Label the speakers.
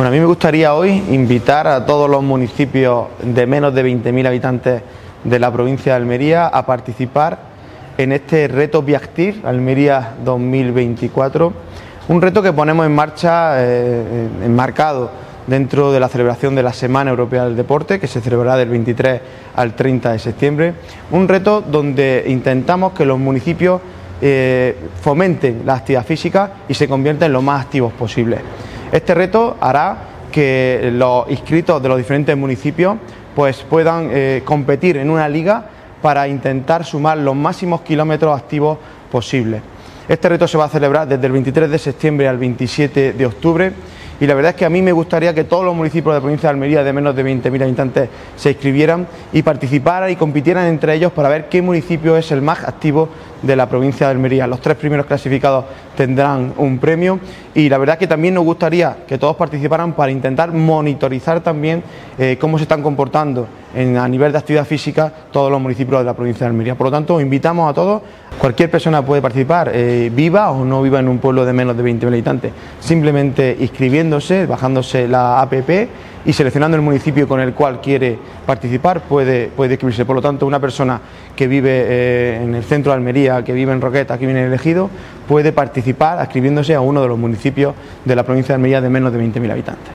Speaker 1: Bueno, a mí me gustaría hoy invitar a todos los municipios de menos de 20.000 habitantes de la provincia de Almería a participar en este reto Viactiv Almería 2024, un reto que ponemos en marcha enmarcado dentro de la celebración de la Semana Europea del Deporte, que se celebrará del 23 al 30 de septiembre, un reto donde intentamos que los municipios fomenten la actividad física y se conviertan en lo más activos posible. Este reto hará que los inscritos de los diferentes municipios pues puedan competir en una liga para intentar sumar los máximos kilómetros activos posibles. Este reto se va a celebrar desde el 23 de septiembre al 27 de octubre y la verdad es que a mí me gustaría que todos los municipios de la provincia de Almería de menos de 20.000 habitantes se inscribieran y participaran y compitieran entre ellos para ver qué municipio es el más activo de la provincia de Almería. Los 3 primeros clasificados tendrán un premio y la verdad es que también nos gustaría que todos participaran para intentar monitorizar también cómo se están comportando a nivel de actividad física todos los municipios de la provincia de Almería. Por lo tanto, invitamos a todos, cualquier persona puede participar, viva o no viva en un pueblo de menos de 20.000 habitantes, simplemente inscribiéndose, bajándose la APP y seleccionando el municipio con el cual quiere participar puede inscribirse. Por lo tanto, una persona que vive en el centro de Almería, que vive en Roquetas, que vive en El Ejido, puede participar inscribiéndose a uno de los municipios de la provincia de Almería de menos de 20.000 habitantes.